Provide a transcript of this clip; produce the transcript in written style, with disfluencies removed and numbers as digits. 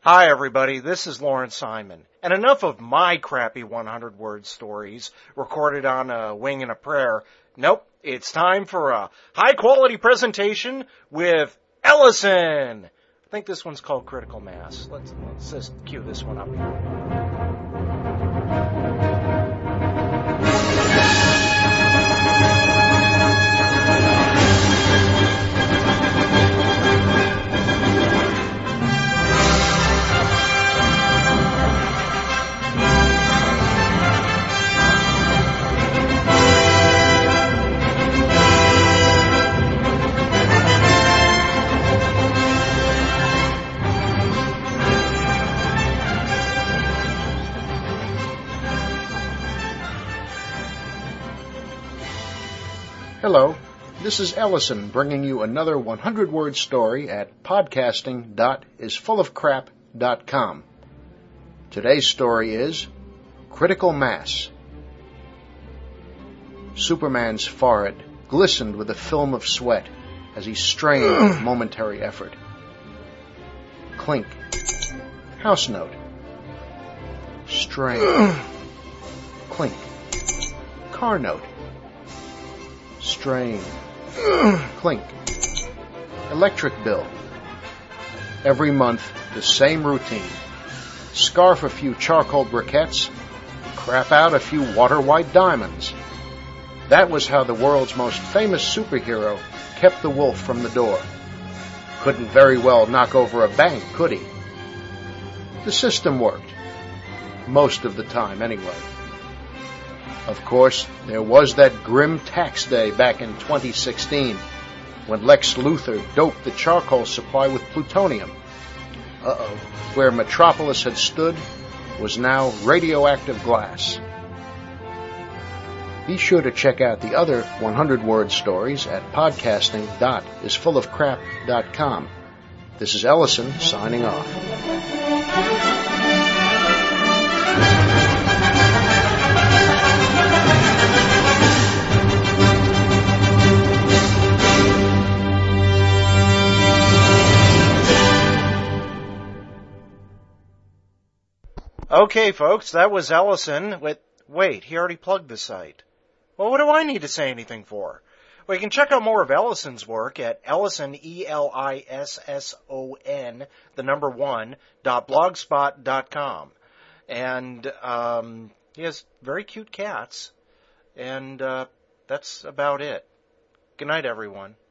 Hi, everybody. This is Lawrence Simon. And enough of my crappy 100-word stories recorded on a wing and a prayer. Nope. It's time for a high-quality presentation with Ellison. I think this one's called Critical Mass. Let's just cue this one up here. Hello, this is Ellison bringing you another 100-word story at podcasting.isfullofcrap.com. Today's story is Critical Mass. Superman's forehead glistened with a film of sweat as he strained with momentary effort. Clink. House note. Strain. Clink. Car note. Strain. Clink. Electric bill. Every month, the same routine. Scarf a few charcoal briquettes, crap out a few water-white diamonds. That was how the world's most famous superhero kept the wolf from the door. Couldn't very well knock over a bank, could he? The system worked. Most of the time, anyway. Of course, there was that grim tax day back in 2016 when Lex Luthor doped the charcoal supply with plutonium. Where Metropolis had stood was now radioactive glass. Be sure to check out the other 100-word stories at podcasting.isfullofcrap.com. This is Ellison signing off. Okay, folks, that was Ellison. Wait, he already plugged the site. Well, what do I need to say anything for? Well, you can check out more of Ellison's work at Ellison, ELISSON, .blogspot.com. And he has very cute cats. And that's about it. Good night, everyone.